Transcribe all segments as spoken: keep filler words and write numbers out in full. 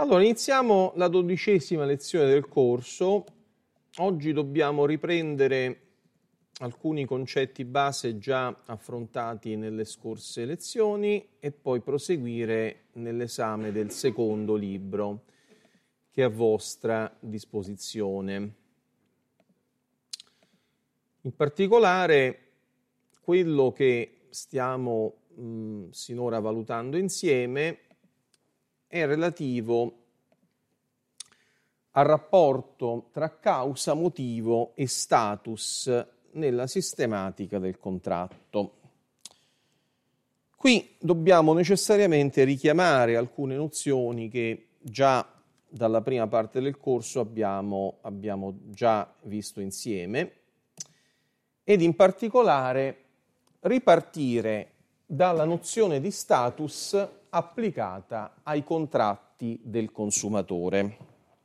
Allora, iniziamo la dodicesima lezione del corso. Oggi dobbiamo riprendere alcuni concetti base già affrontati nelle scorse lezioni e poi proseguire nell'esame del secondo libro che è a vostra disposizione. In particolare, quello che stiamo mh, sinora valutando insieme è relativo al rapporto tra causa, motivo e status nella sistematica del contratto. Qui dobbiamo necessariamente richiamare alcune nozioni che già dalla prima parte del corso abbiamo, abbiamo già visto insieme ed in particolare ripartire dalla nozione di status applicata ai contratti del consumatore.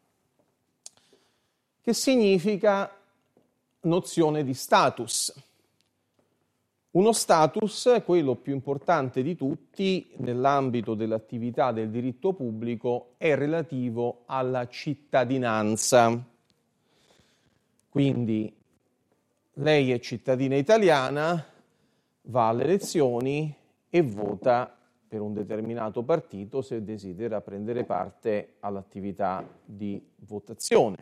Che significa nozione di status? Uno status è quello più importante di tutti nell'ambito dell'attività del diritto pubblico, è relativo alla cittadinanza. Quindi lei è cittadina italiana, va alle elezioni e vota per un determinato partito se desidera prendere parte all'attività di votazione.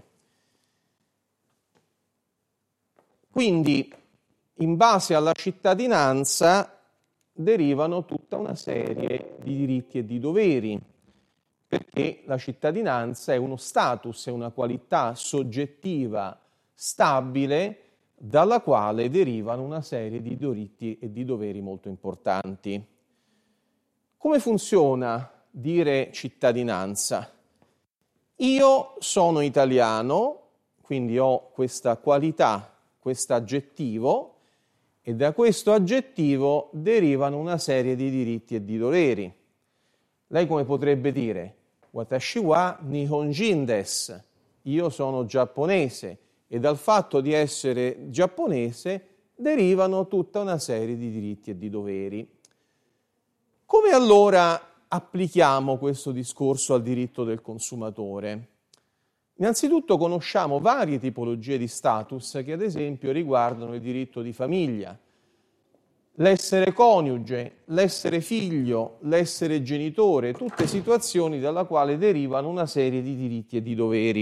Quindi, in base alla cittadinanza, derivano tutta una serie di diritti e di doveri, perché la cittadinanza è uno status, è una qualità soggettiva stabile dalla quale derivano una serie di diritti e di doveri molto importanti. Come funziona dire cittadinanza? Io sono italiano, quindi ho questa qualità, questo aggettivo, e da questo aggettivo derivano una serie di diritti e di doveri. Lei come potrebbe dire? Watashi wa Nihonjin desu. Io sono giapponese e dal fatto di essere giapponese derivano tutta una serie di diritti e di doveri. Come allora applichiamo questo discorso al diritto del consumatore? Innanzitutto conosciamo varie tipologie di status che ad esempio riguardano il diritto di famiglia, l'essere coniuge, l'essere figlio, l'essere genitore, tutte situazioni dalla quale derivano una serie di diritti e di doveri.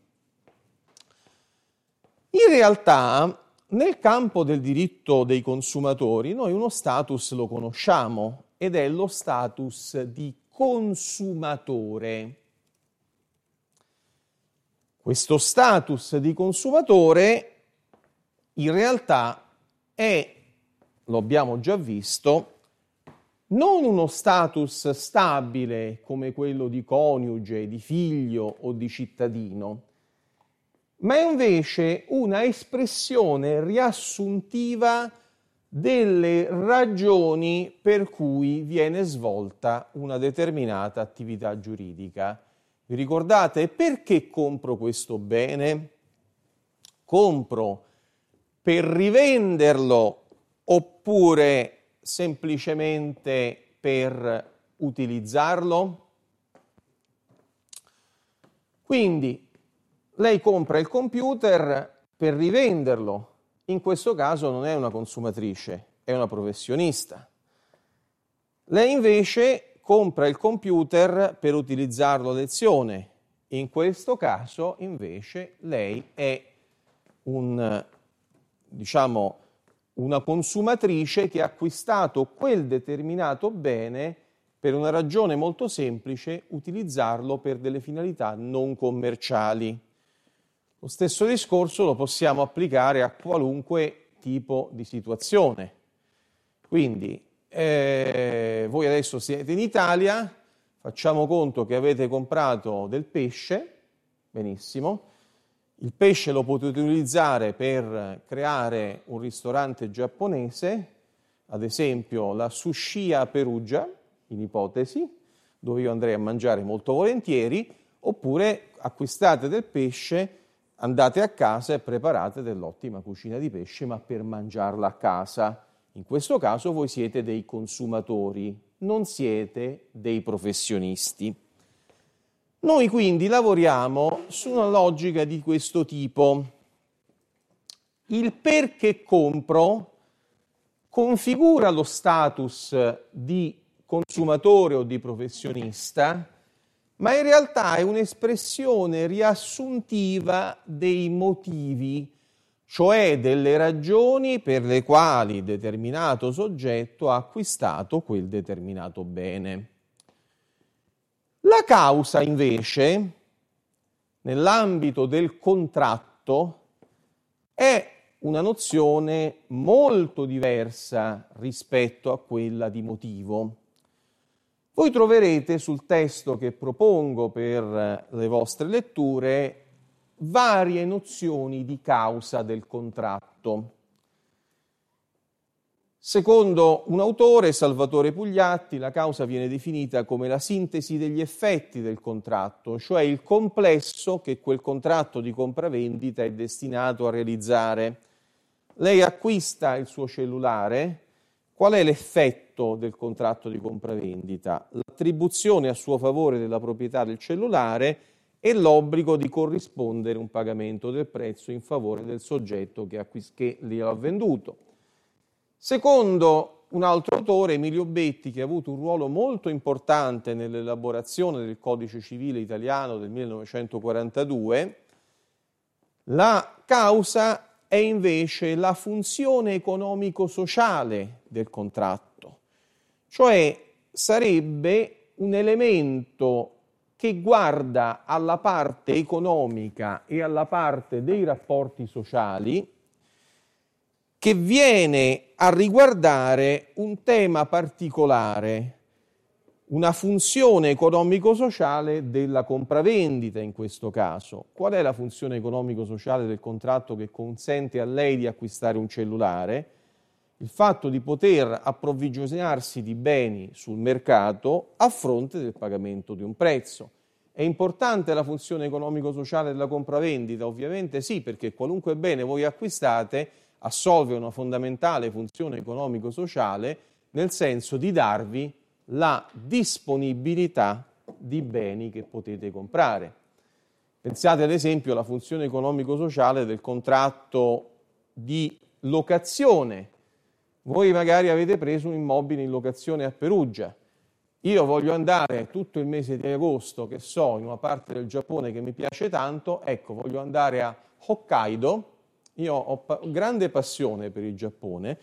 In realtà, nel campo del diritto dei consumatori, noi uno status lo conosciamo ed è lo status di consumatore. Questo status di consumatore in realtà è, lo abbiamo già visto, non uno status stabile come quello di coniuge, di figlio o di cittadino, ma è invece una espressione riassuntiva delle ragioni per cui viene svolta una determinata attività giuridica. Vi ricordate perché compro questo bene? Compro per rivenderlo oppure semplicemente per utilizzarlo? Quindi lei compra il computer per rivenderlo. In questo caso non è una consumatrice, è una professionista. Lei invece compra il computer per utilizzarlo a lezione. In questo caso, invece, lei è un, diciamo, una consumatrice che ha acquistato quel determinato bene per una ragione molto semplice, utilizzarlo per delle finalità non commerciali. Lo stesso discorso lo possiamo applicare a qualunque tipo di situazione. Quindi, Eh, voi adesso siete in Italia, facciamo conto che avete comprato del pesce, benissimo, il pesce lo potete utilizzare per creare un ristorante giapponese, ad esempio la Sushi a Perugia, in ipotesi, dove io andrei a mangiare molto volentieri, oppure acquistate del pesce, andate a casa e preparate dell'ottima cucina di pesce, ma per mangiarla a casa. In questo caso voi siete dei consumatori, non siete dei professionisti. Noi quindi lavoriamo su una logica di questo tipo. Il perché compro configura lo status di consumatore o di professionista, ma in realtà è un'espressione riassuntiva dei motivi, cioè delle ragioni per le quali determinato soggetto ha acquistato quel determinato bene. La causa, invece, nell'ambito del contratto, è una nozione molto diversa rispetto a quella di motivo. Voi troverete sul testo che propongo per le vostre letture varie nozioni di causa del contratto. Secondo un autore, Salvatore Pugliatti, la causa viene definita come la sintesi degli effetti del contratto, cioè il complesso che quel contratto di compravendita è destinato a realizzare. Lei acquista il suo cellulare. Qual è l'effetto del contratto di compravendita? L'attribuzione a suo favore della proprietà del cellulare e l'obbligo di corrispondere un pagamento del prezzo in favore del soggetto che, acquist- che glielo ha venduto. Secondo un altro autore, Emilio Betti, che ha avuto un ruolo molto importante nell'elaborazione del Codice Civile italiano del millenovecentoquarantadue, la causa è invece la funzione economico-sociale del contratto, cioè sarebbe un elemento che guarda alla parte economica e alla parte dei rapporti sociali, che viene a riguardare un tema particolare, una funzione economico-sociale della compravendita in questo caso. Qual è la funzione economico-sociale del contratto che consente a lei di acquistare un cellulare? Il fatto di poter approvvigionarsi di beni sul mercato a fronte del pagamento di un prezzo. È importante la funzione economico-sociale della compravendita? Ovviamente sì, perché qualunque bene voi acquistate assolve una fondamentale funzione economico-sociale nel senso di darvi la disponibilità di beni che potete comprare. Pensate ad esempio alla funzione economico-sociale del contratto di locazione. Voi magari avete preso un immobile in locazione a Perugia. Io voglio andare tutto il mese di agosto, che so, in una parte del Giappone che mi piace tanto, ecco, voglio andare a Hokkaido. Io ho pa- grande passione per il Giappone,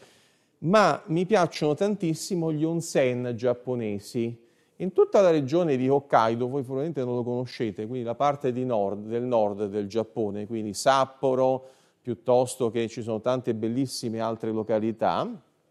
ma mi piacciono tantissimo gli onsen giapponesi. In tutta la regione di Hokkaido, voi probabilmente non lo conoscete, quindi la parte di nord, del nord del Giappone, quindi Sapporo, piuttosto che ci sono tante bellissime altre località,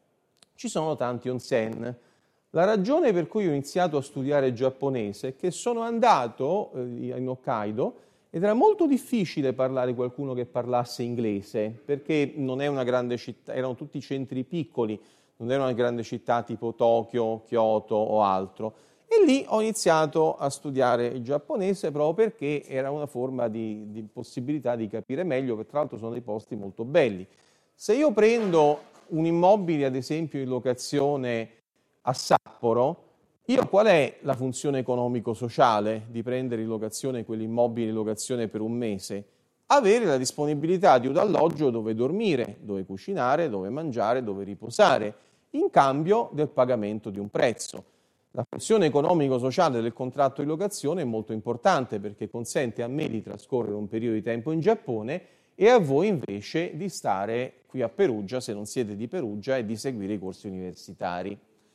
ci sono tanti onsen. La ragione per cui ho iniziato a studiare giapponese è che sono andato eh, in Hokkaido ed era molto difficile parlare qualcuno che parlasse inglese, perché non è una grande città, erano tutti centri piccoli, non era una grande città tipo Tokyo, Kyoto o altro. E lì ho iniziato a studiare il giapponese proprio perché era una forma di, di possibilità di capire meglio, che tra l'altro sono dei posti molto belli. Se io prendo un immobile, ad esempio, in locazione a Sapporo, io qual è la funzione economico-sociale di prendere in locazione quell'immobile in locazione per un mese? Avere la disponibilità di un alloggio dove dormire, dove cucinare, dove mangiare, dove riposare, in cambio del pagamento di un prezzo. La funzione economico-sociale del contratto di locazione è molto importante perché consente a me di trascorrere un periodo di tempo in Giappone e a voi invece di stare qui a Perugia, se non siete di Perugia, e di seguire i corsi universitari.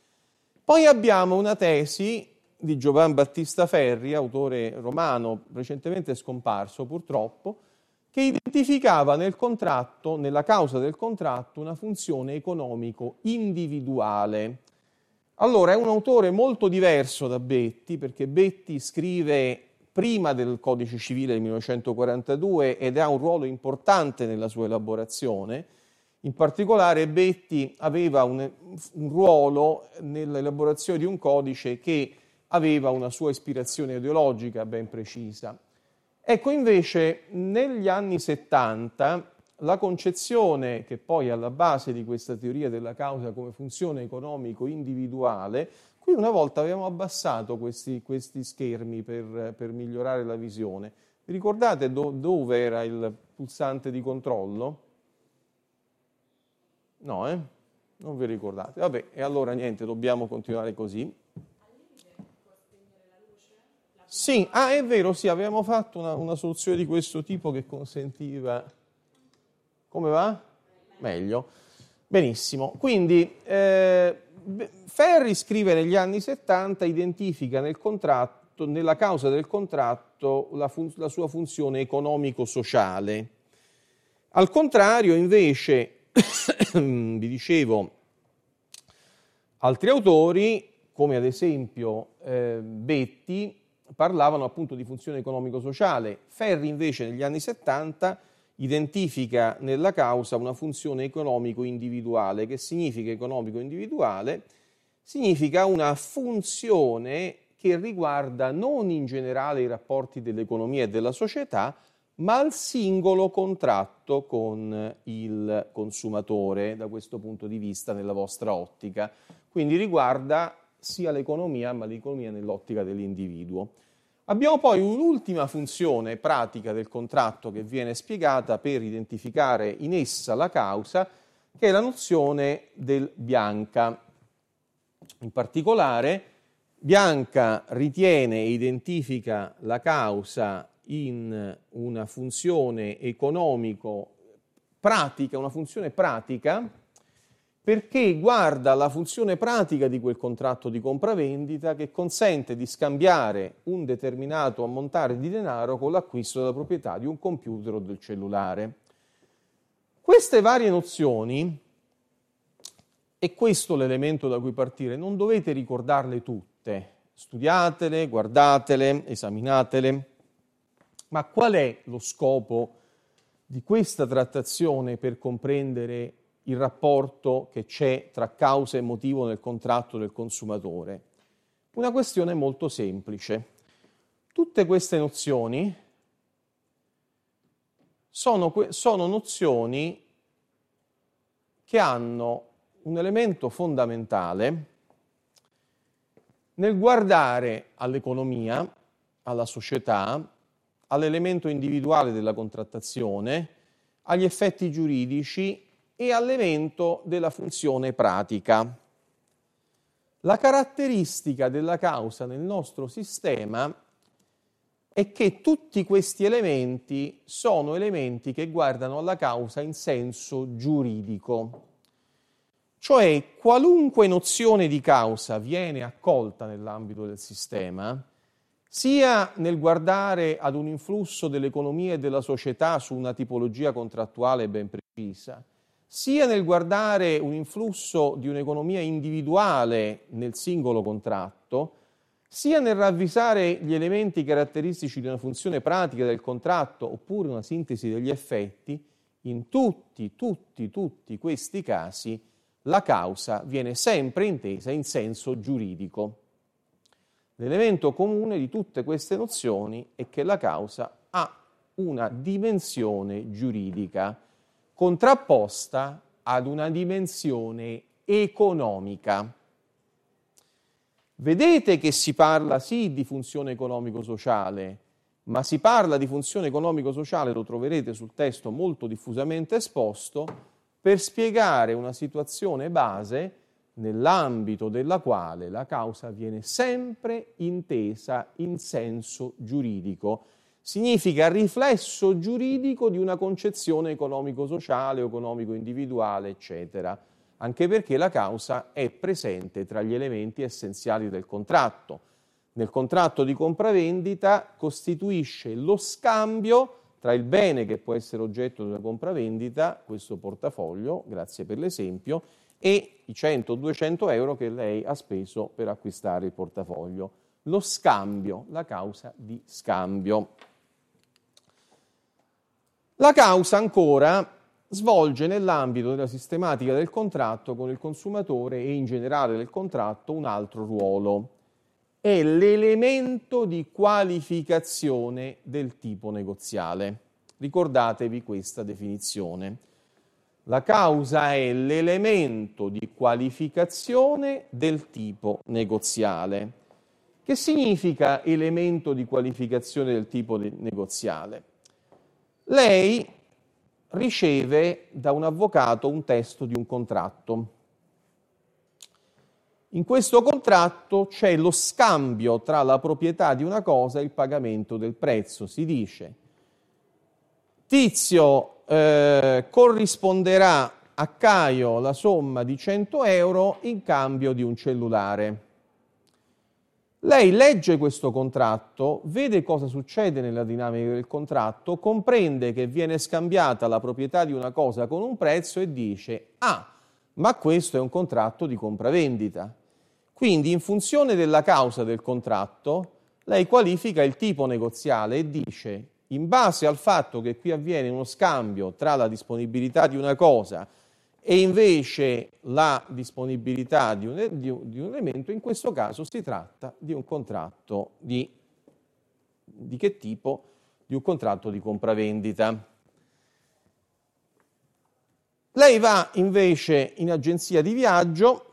Poi abbiamo una tesi di Giovan Battista Ferri, autore romano recentemente scomparso purtroppo, che identificava nel contratto, nella causa del contratto, una funzione economico individuale. Allora, è un autore molto diverso da Betti, perché Betti scrive prima del Codice Civile del millenovecentoquarantadue ed ha un ruolo importante nella sua elaborazione. In particolare Betti aveva un, un ruolo nell'elaborazione di un codice che aveva una sua ispirazione ideologica ben precisa. Ecco, invece, negli anni settanta la concezione che poi è alla base di questa teoria della causa come funzione economico individuale, Qui una volta avevamo abbassato questi, questi schermi per, per migliorare la visione. Vi ricordate do, dove era il pulsante di controllo? No, eh? Non vi ricordate. Vabbè, e allora niente, dobbiamo continuare così. Sì, ah, è vero, sì, avevamo fatto una, una soluzione di questo tipo che consentiva... Come va? Meglio. Benissimo. Quindi, eh, Ferri scrive negli anni settanta, identifica nel contratto, nella causa del contratto, la, fun- la sua funzione economico-sociale. Al contrario, invece, vi dicevo, altri autori, come ad esempio eh, Betti, parlavano appunto di funzione economico-sociale. Ferri invece negli anni settanta identifica nella causa una funzione economico-individuale. Che significa economico-individuale? Significa una funzione che riguarda non in generale i rapporti dell'economia e della società, ma il singolo contratto con il consumatore, da questo punto di vista, nella vostra ottica. Quindi riguarda sia l'economia, ma l'economia nell'ottica dell'individuo. Abbiamo poi un'ultima funzione pratica del contratto che viene spiegata per identificare in essa la causa, che è la nozione del Bianca. In particolare, Bianca ritiene e identifica la causa in una funzione economico-pratica, una funzione pratica, perché guarda la funzione pratica di quel contratto di compravendita che consente di scambiare un determinato ammontare di denaro con l'acquisto della proprietà di un computer o del cellulare. Queste varie nozioni, e questo è l'elemento da cui partire, non dovete ricordarle tutte, studiatele, guardatele, esaminatele, ma qual è lo scopo di questa trattazione per comprendere il rapporto che c'è tra causa e motivo nel contratto del consumatore? Una questione molto semplice. Tutte queste nozioni sono, sono nozioni che hanno un elemento fondamentale nel guardare all'economia, alla società, all'elemento individuale della contrattazione, agli effetti giuridici e all'evento della funzione pratica. La caratteristica della causa nel nostro sistema è che tutti questi elementi sono elementi che guardano alla causa in senso giuridico. Cioè, qualunque nozione di causa viene accolta nell'ambito del sistema, sia nel guardare ad un influsso dell'economia e della società su una tipologia contrattuale ben precisa, sia nel guardare un influsso di un'economia individuale nel singolo contratto, sia nel ravvisare gli elementi caratteristici di una funzione pratica del contratto oppure una sintesi degli effetti, in tutti, tutti, tutti questi casi la causa viene sempre intesa in senso giuridico. L'elemento comune di tutte queste nozioni è che la causa ha una dimensione giuridica contrapposta ad una dimensione economica. Vedete che si parla sì di funzione economico-sociale, ma si parla di funzione economico-sociale, lo troverete sul testo molto diffusamente esposto, per spiegare una situazione base nell'ambito della quale la causa viene sempre intesa in senso giuridico. Significa riflesso giuridico di una concezione economico-sociale, economico-individuale, eccetera. Anche perché la causa è presente tra gli elementi essenziali del contratto. Nel contratto di compravendita costituisce lo scambio tra il bene che può essere oggetto di una compravendita, questo portafoglio, grazie per l'esempio, e i cento duecento euro che lei ha speso per acquistare il portafoglio. Lo scambio, la causa di scambio. La causa ancora svolge nell'ambito della sistematica del contratto con il consumatore e in generale del contratto un altro ruolo. È l'elemento di qualificazione del tipo negoziale. Ricordatevi questa definizione. La causa è l'elemento di qualificazione del tipo negoziale. Che significa elemento di qualificazione del tipo negoziale? Lei riceve da un avvocato un testo di un contratto. In questo contratto c'è lo scambio tra la proprietà di una cosa e il pagamento del prezzo. Si dice: Tizio eh, corrisponderà a Caio la somma di cento euro in cambio di un cellulare. Lei legge questo contratto, vede cosa succede nella dinamica del contratto, comprende che viene scambiata la proprietà di una cosa con un prezzo e dice: ah, ma questo è un contratto di compravendita. Quindi, in funzione della causa del contratto, lei qualifica il tipo negoziale e dice: in base al fatto che qui avviene uno scambio tra la disponibilità di una cosa e invece la disponibilità di un, di, un, di un elemento, in questo caso si tratta di un contratto di, di che tipo? Di un contratto di compravendita. Lei va invece in agenzia di viaggio,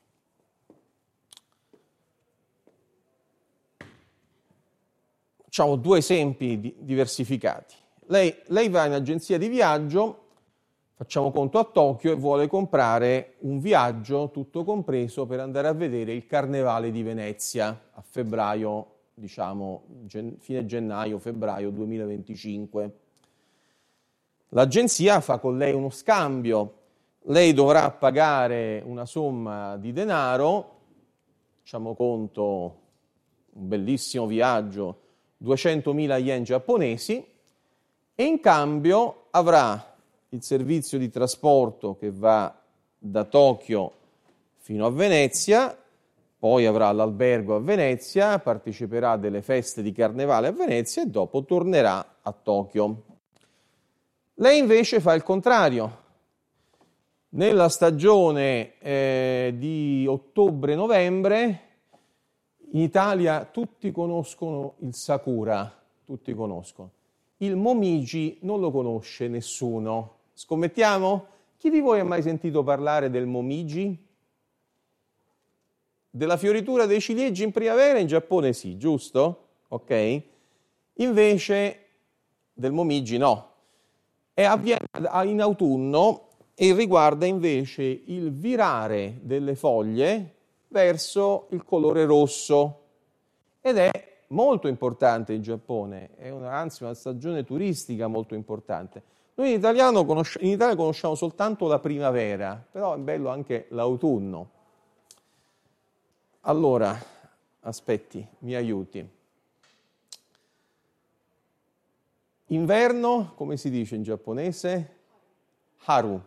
facciamo due esempi di, diversificati. Lei, lei va in agenzia di viaggio, facciamo conto a Tokyo, e vuole comprare un viaggio tutto compreso per andare a vedere il Carnevale di Venezia a febbraio, diciamo gen- fine gennaio, febbraio duemilaventicinque. L'agenzia fa con lei uno scambio, lei dovrà pagare una somma di denaro, facciamo conto un bellissimo viaggio, duecentomila yen giapponesi, e in cambio avrà il servizio di trasporto che va da Tokyo fino a Venezia, poi avrà l'albergo a Venezia, parteciperà a delle feste di carnevale a Venezia e dopo tornerà a Tokyo. Lei invece fa il contrario. Nella stagione eh, di ottobre-novembre in Italia tutti conoscono il Sakura, tutti conoscono. Il Momiji non lo conosce nessuno. Scommettiamo? Chi di voi ha mai sentito parlare del Momiji? Della fioritura dei ciliegi in primavera in Giappone sì, giusto? Ok? Invece del Momiji no. E avviene in autunno e riguarda invece il virare delle foglie verso il colore rosso. Ed è molto importante in Giappone, è una, anzi una stagione turistica molto importante. Noi in, italiano conosci- in Italia conosciamo soltanto la primavera, però è bello anche l'autunno. Allora, aspetti, mi aiuti. Inverno, come si dice in giapponese? Haru.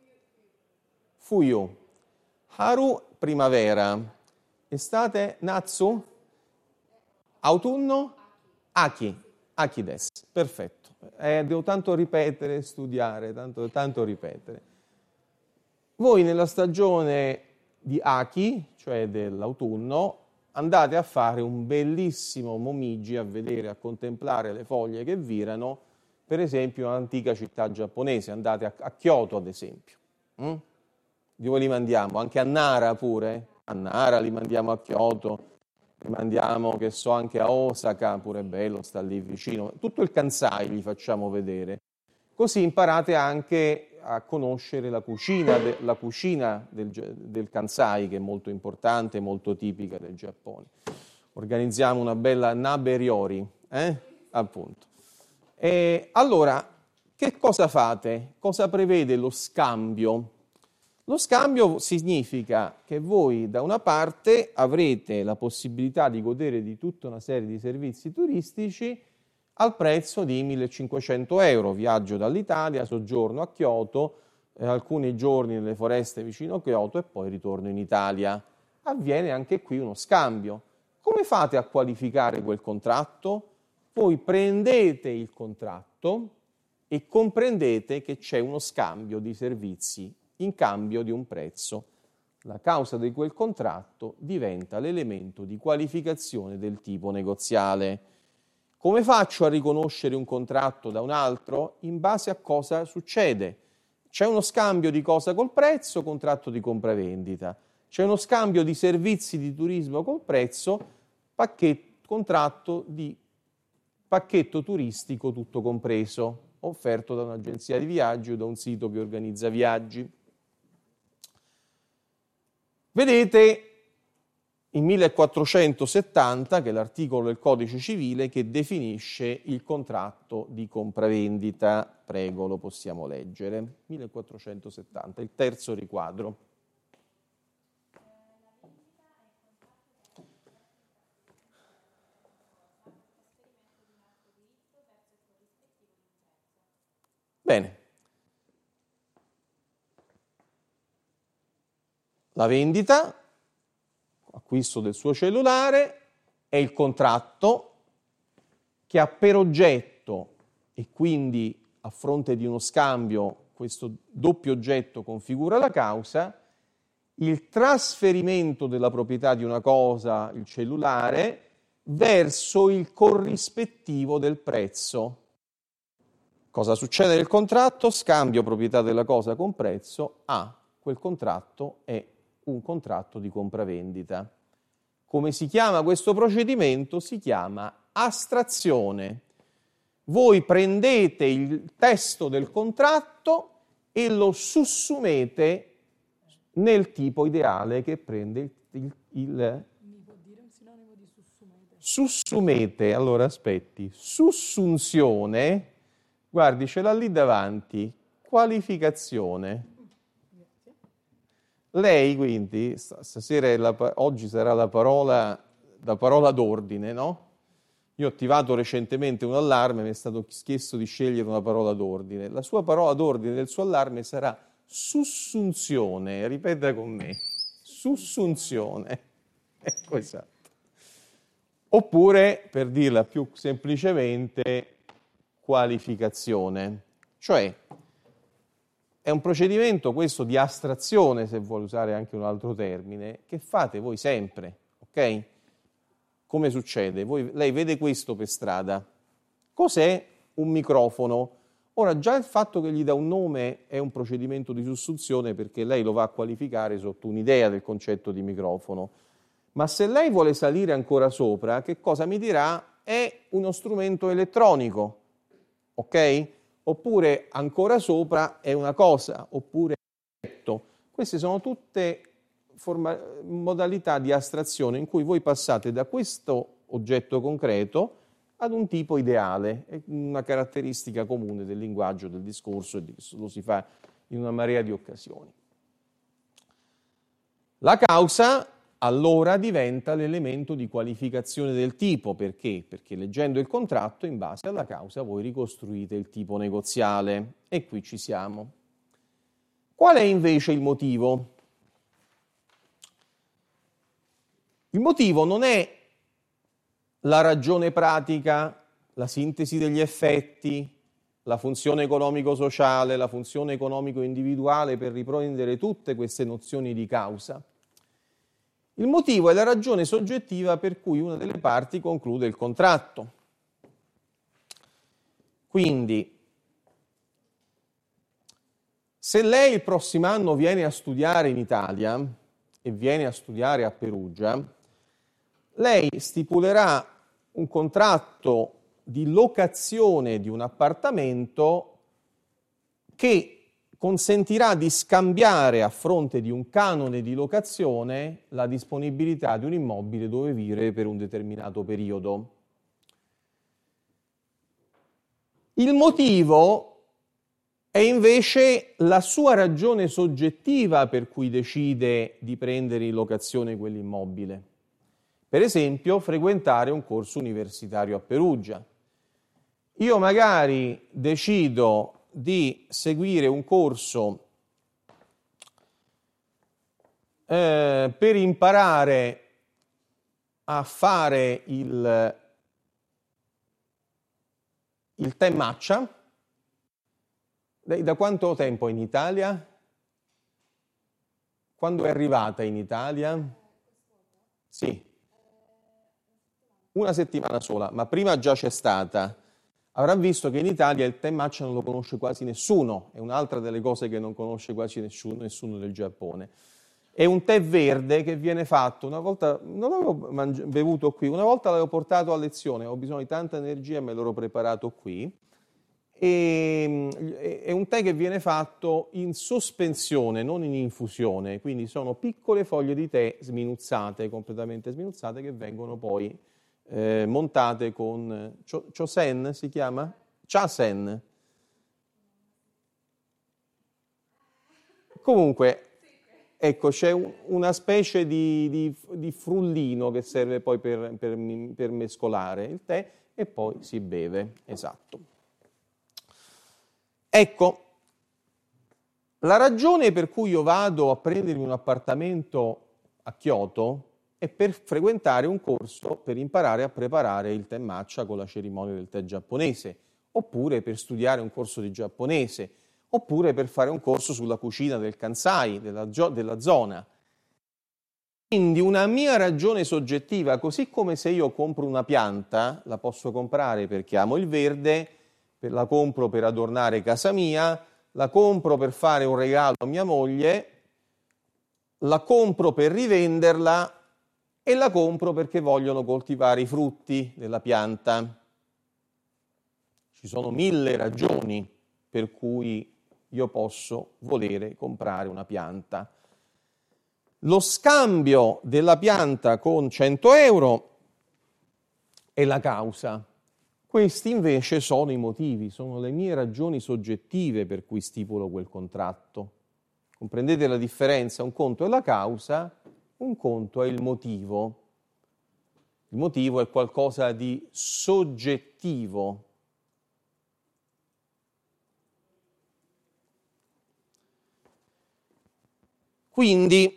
Fuyu. Haru, primavera. Estate, natsu. Autunno? Aki. Aki desu. Perfetto. Eh, devo tanto ripetere, studiare, tanto, tanto ripetere. Voi nella stagione di Aki, cioè dell'autunno, andate a fare un bellissimo Momiji, a vedere, a contemplare le foglie che virano, per esempio in un'antica città giapponese, andate a, a Kyoto ad esempio. Mm? Dove li mandiamo? Anche a Nara pure? A Nara li mandiamo a Kyoto, li mandiamo, che so, anche a Osaka, pure bello, sta lì vicino. Tutto il Kansai li facciamo vedere. Così imparate anche a conoscere la cucina, de, la cucina del, del Kansai, che è molto importante, molto tipica del Giappone. Organizziamo una bella nabe ryori, eh? Appunto. E allora, che cosa fate? Cosa prevede lo scambio? Lo scambio significa che voi da una parte avrete la possibilità di godere di tutta una serie di servizi turistici al prezzo di millecinquecento euro, viaggio dall'Italia, soggiorno a Kyoto, eh, alcuni giorni nelle foreste vicino a Kyoto e poi ritorno in Italia. Avviene anche qui uno scambio. Come fate a qualificare quel contratto? Voi prendete il contratto e comprendete che c'è uno scambio di servizi in cambio di un prezzo. La causa di quel contratto diventa l'elemento di qualificazione del tipo negoziale. Come faccio a riconoscere un contratto da un altro? In base a cosa succede. C'è uno scambio di cosa col prezzo, contratto di compravendita. C'è uno scambio di servizi di turismo col prezzo, pacchetto, contratto di pacchetto turistico tutto compreso, offerto da un'agenzia di viaggi o da un sito che organizza viaggi. Vedete il millequattrocentosettanta, che è l'articolo del Codice Civile che definisce il contratto di compravendita. Prego, lo possiamo leggere. millequattrocentosettanta, il terzo riquadro. Bene. La vendita, acquisto del suo cellulare, è il contratto che ha per oggetto, e quindi a fronte di uno scambio questo doppio oggetto configura la causa, il trasferimento della proprietà di una cosa, il cellulare, verso il corrispettivo del prezzo. Cosa succede nel contratto? Scambio proprietà della cosa con prezzo. Ah, quel contratto è un contratto di compravendita. Come si chiama questo procedimento? Si chiama astrazione. Voi prendete il testo del contratto e lo sussumete nel tipo ideale che prende il... il, il Mi può dire un sinonimo di sussumete? Sussumete, allora aspetti, sussunzione, guardi, ce l'ha lì davanti, qualificazione. Lei quindi, stasera è la, oggi sarà la parola, la parola d'ordine, no? Io ho attivato recentemente un allarme, mi è stato chiesto di scegliere una parola d'ordine. La sua parola d'ordine del suo allarme sarà sussunzione, ripeta con me, sussunzione, ecco esatto. Oppure, per dirla più semplicemente, qualificazione, cioè è un procedimento questo di astrazione, se vuole usare anche un altro termine, che fate voi sempre, ok? Come succede? Voi, lei vede questo per strada. Cos'è un microfono? Ora, già il fatto che gli dà un nome è un procedimento di sussunzione perché lei lo va a qualificare sotto un'idea del concetto di microfono. Ma se lei vuole salire ancora sopra, che cosa mi dirà? È uno strumento elettronico, ok? Oppure ancora sopra è una cosa, oppure è un oggetto. Queste sono tutte forma, modalità di astrazione in cui voi passate da questo oggetto concreto ad un tipo ideale, è una caratteristica comune del linguaggio, del discorso, e lo si fa in una marea di occasioni. La causa allora diventa l'elemento di qualificazione del tipo. Perché? Perché leggendo il contratto, in base alla causa, voi ricostruite il tipo negoziale. E qui ci siamo. Qual è invece il motivo? Il motivo non è la ragione pratica, la sintesi degli effetti, la funzione economico-sociale, la funzione economico-individuale per riprendere tutte queste nozioni di causa. Il motivo è la ragione soggettiva per cui una delle parti conclude il contratto. Quindi, se lei il prossimo anno viene a studiare in Italia e viene a studiare a Perugia, lei stipulerà un contratto di locazione di un appartamento che consentirà di scambiare a fronte di un canone di locazione la disponibilità di un immobile dove vivere per un determinato periodo. Il motivo è invece la sua ragione soggettiva per cui decide di prendere in locazione quell'immobile. Per esempio, frequentare un corso universitario a Perugia. Io magari decido di seguire un corso eh, per imparare a fare il, il tè matcha. Lei da quanto tempo è in Italia? Quando è arrivata in Italia? Sì. Una settimana sola, ma prima già c'è stata. avrà visto che in Italia il tè matcha non lo conosce quasi nessuno, è un'altra delle cose che non conosce quasi nessuno, nessuno del Giappone. È un tè verde che viene fatto, una volta, non l'avevo mangi- bevuto qui, una volta l'avevo portato a lezione, ho bisogno di tanta energia e me l'ero preparato qui. E, è un tè che viene fatto in sospensione, non in infusione, quindi sono piccole foglie di tè sminuzzate, completamente sminuzzate, che vengono poi eh, montate con chosen, si chiama? Chasen. Comunque, ecco, c'è un, una specie di, di, di frullino che serve poi per, per, per mescolare il tè e poi si beve, esatto. Ecco, la ragione per cui io vado a prendermi un appartamento a Kyoto è per frequentare un corso per imparare a preparare il tè matcha con la cerimonia del tè giapponese, oppure per studiare un corso di giapponese, oppure per fare un corso sulla cucina del Kansai, della, della zona. Quindi una mia ragione soggettiva, così come se io compro una pianta, la posso comprare perché amo il verde, la compro per adornare casa mia, la compro per fare un regalo a mia moglie, la compro per rivenderla e la compro perché vogliono coltivare i frutti della pianta. Ci sono mille ragioni per cui io posso volere comprare una pianta. Lo scambio della pianta con cento euro è la causa. Questi invece sono i motivi, sono le mie ragioni soggettive per cui stipolo quel contratto. Comprendete la differenza? Un conto è la causa, un conto è il motivo. Il motivo è qualcosa di soggettivo. Quindi,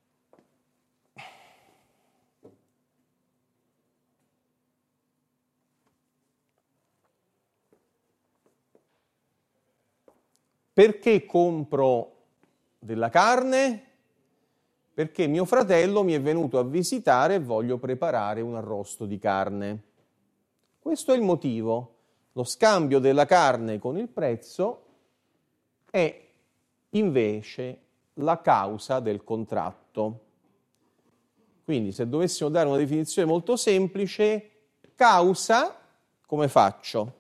perché compro della carne? Perché mio fratello mi è venuto a visitare e voglio preparare un arrosto di carne. Questo è il motivo. Lo scambio della carne con il prezzo è invece la causa del contratto. Quindi, se dovessimo dare una definizione molto semplice, causa, come faccio?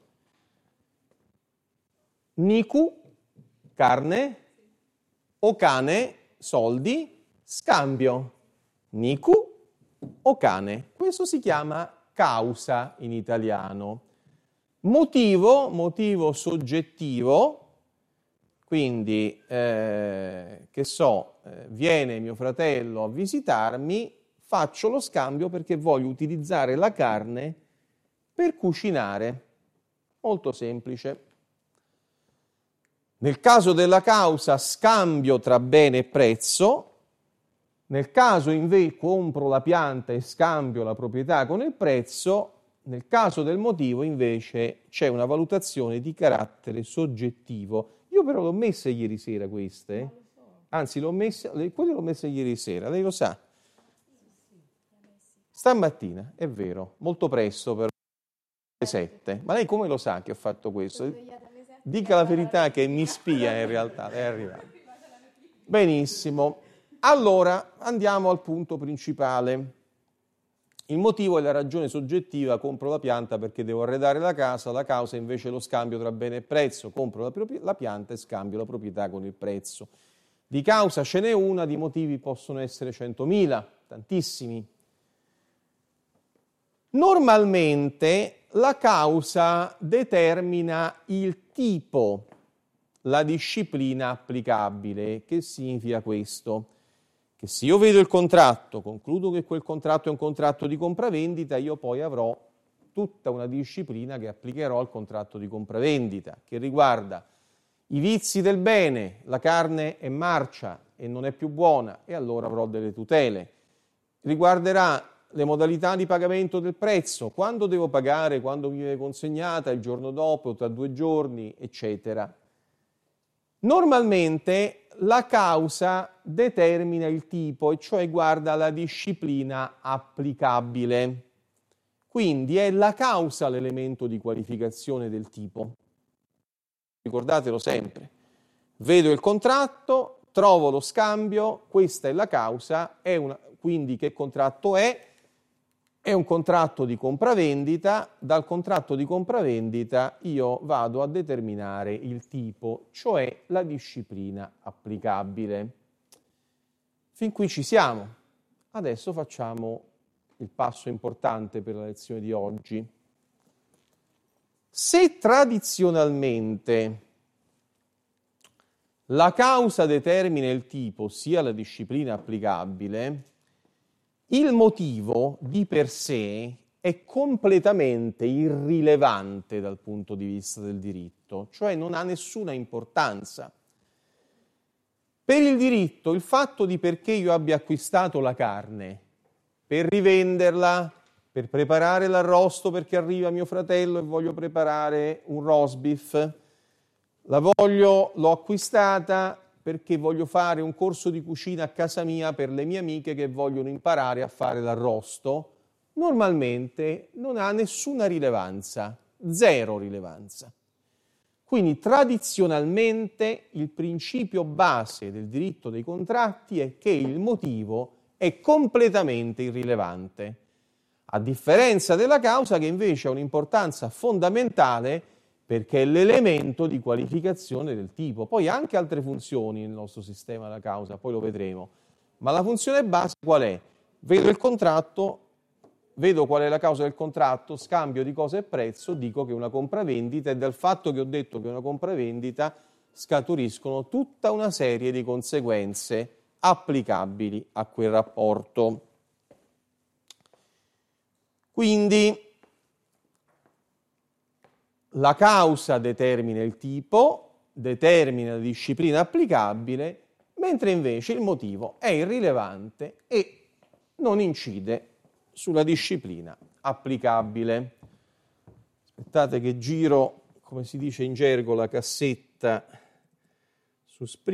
Niku, carne, okane, soldi, scambio. Niku, okane. Questo si chiama causa in italiano. Motivo, motivo soggettivo, quindi, eh, che so, eh, viene mio fratello a visitarmi, faccio lo scambio perché voglio utilizzare la carne per cucinare. Molto semplice. Nel caso della causa, scambio tra bene e prezzo. Nel caso invece compro la pianta e scambio la proprietà con il prezzo. Nel caso del motivo invece c'è una valutazione di carattere soggettivo. Io però l'ho messa ieri sera queste, anzi l'ho messa, quelle l'ho messa ieri sera, lei lo sa. Stamattina, è vero, molto presto però, alle sette. Ma lei come lo sa che ho fatto questo? Dica la verità che mi spia in realtà, è arrivato. Benissimo, allora andiamo al punto principale. Il motivo è la ragione soggettiva, compro la pianta perché devo arredare la casa, la causa invece è lo scambio tra bene e prezzo, compro la, propri- la pianta e scambio la proprietà con il prezzo. Di causa ce n'è una, di motivi possono essere centomila, tantissimi. Normalmente la causa determina il tipo, la disciplina applicabile. Che significa questo? Che se io vedo il contratto, concludo che quel contratto è un contratto di compravendita, io poi avrò tutta una disciplina che applicherò al contratto di compravendita, che riguarda i vizi del bene, la carne è marcia e non è più buona, e allora avrò delle tutele. Riguarderà le modalità di pagamento del prezzo, quando devo pagare, quando mi viene consegnata, il giorno dopo, tra due giorni, eccetera. Normalmente la causa determina il tipo, e cioè guarda la disciplina applicabile. Quindi è la causa l'elemento di qualificazione del tipo. Ricordatelo sempre. Vedo il contratto, trovo lo scambio, questa è la causa, è una, quindi che contratto è? È un contratto di compravendita, dal contratto di compravendita io vado a determinare il tipo, cioè la disciplina applicabile. Fin qui ci siamo. Adesso facciamo il passo importante per la lezione di oggi. Se tradizionalmente la causa determina il tipo, ossia la disciplina applicabile, il motivo di per sé è completamente irrilevante dal punto di vista del diritto, cioè non ha nessuna importanza. Per il diritto, il fatto di perché io abbia acquistato la carne, per rivenderla, per preparare l'arrosto perché arriva mio fratello e voglio preparare un roast beef, la voglio, l'ho acquistata perché voglio fare un corso di cucina a casa mia per le mie amiche che vogliono imparare a fare l'arrosto, normalmente non ha nessuna rilevanza, zero rilevanza. Quindi tradizionalmente il principio base del diritto dei contratti è che il motivo è completamente irrilevante, a differenza della causa che invece ha un'importanza fondamentale perché è l'elemento di qualificazione del tipo. Poi ha anche altre funzioni nel nostro sistema la causa, poi lo vedremo. Ma la funzione base qual è? Vedo il contratto, vedo qual è la causa del contratto, scambio di cosa e prezzo, dico che è una compravendita e dal fatto che ho detto che è una compravendita scaturiscono tutta una serie di conseguenze applicabili a quel rapporto. Quindi la causa determina il tipo, determina la disciplina applicabile, mentre invece il motivo è irrilevante e non incide sulla disciplina applicabile. Aspettate che giro, come si dice in gergo, la cassetta su Sprint.